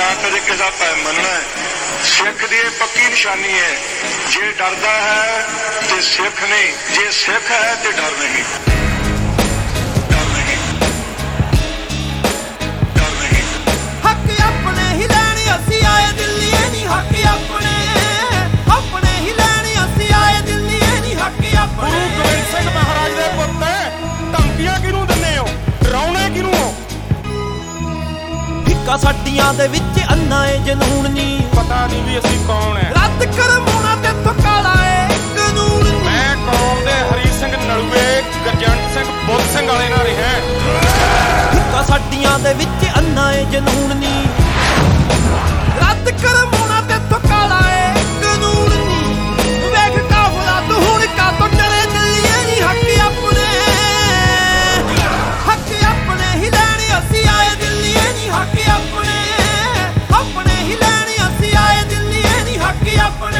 ना कदे किसी का मनना है। सिख दी पक्की निशानी है, जे डरदा है तो सिख नहीं, जे सिख है तो डर नहीं। डर नहीं, डर नहीं। हक अपने ही लैने असी आए दिल्ली नहीं, हक अपने ही लैने असी आए दिल्ली नहीं, हक अपने। गुरु गोबिंद सिंह महाराज दे पुत्त धमकियां किनू दिंदे हो, डराउणे किनू हो? हिक्का साडियां दे विच अन्ना ए जनून नी, पता नहीं भी असी कौन है। रद्द कर मोना ते थकाला ए कानून नी। मैं कौम दे हरी सिंह नलूए गरजंट सिंह बुद्ध सिंह वाले नाल है। हिक्का साडियां दे विच अन्ना ए जनून नी, रद्द कर मोना ते थकाला ए कानून नी। वेख काफला तू हुण का तो डरे दिल्ली नी, हक अपने ही लैने असी आए दिल्ली नी, हक अपने ही लैने असी आए दिल्ली नी, हक अपने।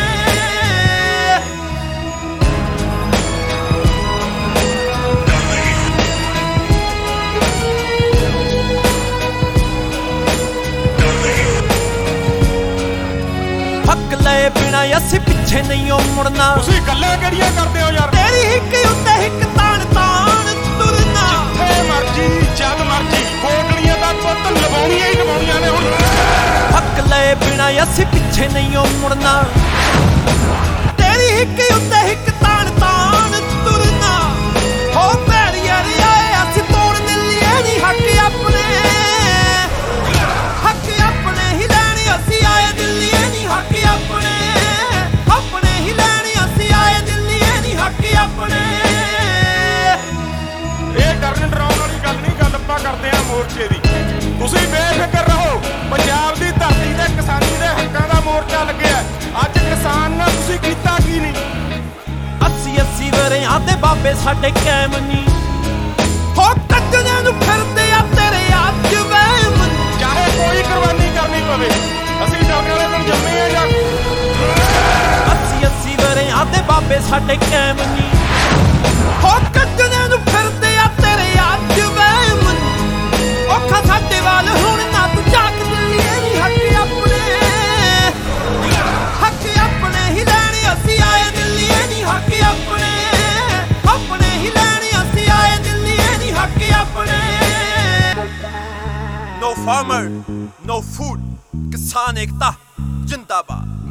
हक ले बिना असी पिछे नहीं हो मुड़ना, ਤੁਸੀਂ ਗੱਲਾਂ ਕਿਹੜੀਆਂ ਕਰਦੇ ਹੋ ਯਾਰ? तेरी हिक उत्ते हिक तान तान तुरना। ਜਿੱਥੇ ਮਰਜੀ ਜਦ ਮਰਜੀ ਕੋਟਲੀਆਂ ਦਾ ਪੁੱਤ ਲਵਾਉਣੀਆਂ ਹੀ ਲਵਾਉਣੀਆਂ ਨੇ ਹੁਣ। हक ले बिना असी पिछे नहीं हो मुड़ना, तेरी हिक उत्ते हिक तान तान तुरना। हो बैरियर आए असी तोड़ दिल्ली नहीं, हक अपने ही लैने असी आए दिल्ली नहीं, हक अपने ही लैने असी आए दिल्ली नहीं, हक अपने। ਇਹ ਡਰਨ ਡਰਾਉਣ ਵਾਲੀ ਗੱਲ ਨਹੀਂ, ਗੱਲ ਆਪਾਂ ਕਰਦੇ ਆ ਮੋਰਚੇ ਦੀ। ਤੁਸੀਂ ਬੇਫਿਕਰ ਰਹੋ, ਪੰਜਾਬ ਦੀ ਧਰਤੀ ਤੇ ਕਿਸਾਨੀ ਦੇ ਹੱਕਾਂ ਦਾ ਮੋਰਚਾ ਲੱਗਿਆ। ਅੱਜ ਕਿਸਾਨ ਨਾਲ ਤੁਸੀਂ ਕੀਤਾ ਕੀ ਨਹੀਂ? 80 ਵਰਿਆਂ ਦੇ ਬਾਬੇ ਸਾਡੇ ਕਾਇਮ ਨੀ, ਹੋ ਕੱਜਿਆਂ ਨੂੰ ਫਿਰਦੇ ਆ ਤੇਰੇ ਅੱਜ ਵਹਿਮ ਨੀ। ਚਾਹੇ ਕੋਈ ਕੁਰਬਾਨੀ ਕਰਨੀ ਪਵੇ, ਅਸੀਂ ਡਰਨ ਵਾਲੇ ਦਿਨ ਜੰਮੇ ਆ ਜਾਂ 80 ਵਰਿਆਂ ਦੇ ਬਾਬੇ ਸਾਡੇ ਕਾਇਮ ਨੀ, ਹੋ ਕੱਜਿਆਂ ਨੂੰ ਫਿਰਦੇ ਆ ਤੇਰੇ ਅੱਜ ਵਹਿਮ ਨੀ। ਔਖਾ ਸਾਡੇ ਵੱਲ ਹੁਣ ਨਾ ਤੂੰ ਝਾਕ ਦਿੱਲੀ ਨੀ, ਹੱਕ ਆਪਣੇ ਹੀ ਲੈਣੇ ਅਸੀਂ ਆਏ ਦਿੱਲੀ ਨੀ, ਹੱਕ ਆਪਣੇ ਹੀ ਲੈਣੇ ਅਸੀਂ ਆਏ ਦਿੱਲੀ ਨੀ, ਹੱਕ ਆਪਣੇ। No farmer, no food, ਕਿਸਾਨ ਏਕਤਾ ਜਿੰਦਾਬਾਦ।